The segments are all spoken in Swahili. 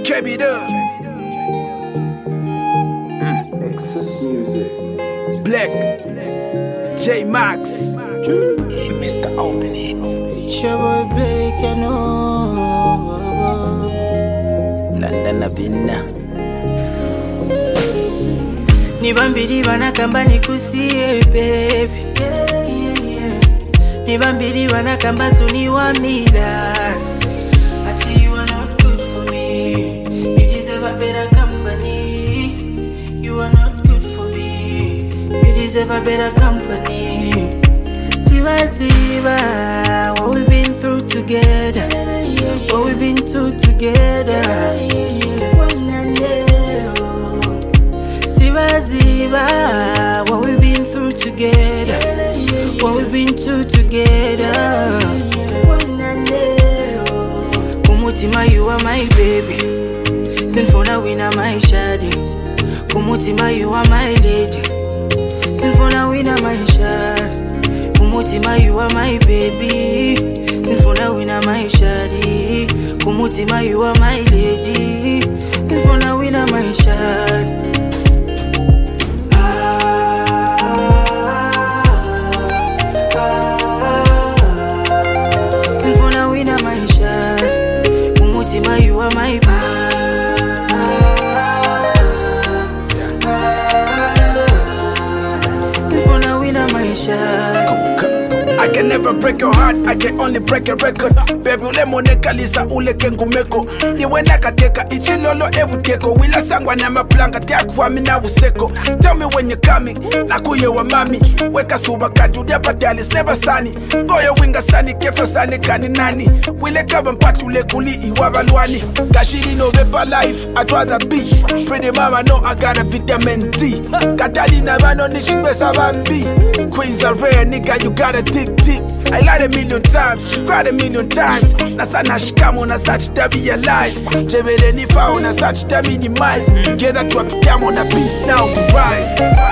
Keep it up. Nexus Music. Black. J Max. Hey, Mr. Open It. It's your boy Blake, you know. London Abina. Nibambiri wanakamba nikusie baby. Nibambiri wanakamba suni wa mila. But you are not good for me. You deserve a better company. You are not good for me. You deserve a better company. Siva, what we've been through together. What we've been through together. Siva, what we've been through together. What we've been through together. Kumutima, you are my baby. Sinfona wina my shadi. Kumutima, you are my lady. Sinfona wina my shadi. Kumutima, you are my baby. Sinfona wina my shadi. Kumutima, you are my lady. Sinfona wina my shadi. Sinfona wina my shadi. Kumutima, you are my baby. Sinfona wina my shadi. I can never break your heart, I can only break your record. Baby ule moneka lisa ule kengumeko. Niwe nakateka ichilolo evuteko. Wila sangwa na maplanga tiakwa mina useko. Tell me when you're coming, nakuye wa mami. Weka suba kati udiapati alis never sunny. Goya winga sani, kefa sani kani nani. Wile kaba mpati ule kuli iwa lwani. Gashiri no vepa life, I'd rather be. Pretty mama know I got a vitamin D. Katali na mano nishibesa bambi. Queens are rare, nigga, you gotta dig deep. I lied a million times, she cried a million times. Nasana shikamo na such to realize. Jebele ni fao na such to minimize. Get up to a piano na peace now we rise.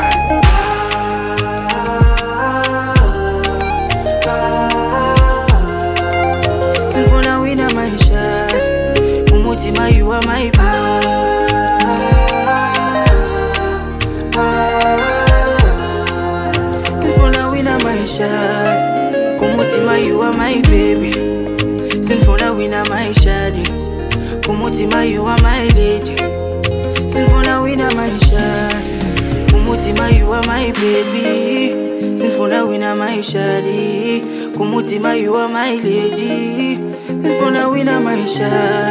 Sinfona wina my shadi. Kumutima, you are my baby. Sinfona wina my shadi. Kumutima, you are my baby. Sinfona wina my shadi. Kumutima, you are my lady. Sinfona wina my shadi. Kumutima, you are my baby. Sinfona wina my shadi. Kumutima, you are my lady. Sinfona wina my shadi.